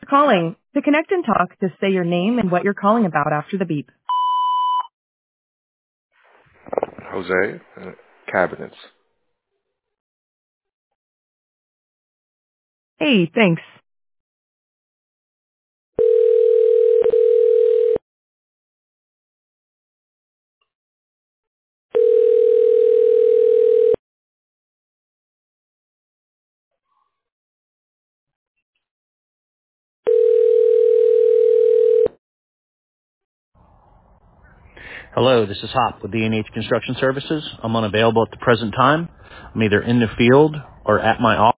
calling. To connect and talk, just say your name and what you're calling about after the beep. Jose, cabinets. Hey, thanks. Hello, this is Hop with D&H Construction Services. I'm unavailable at the present time. I'm either in the field or at my office.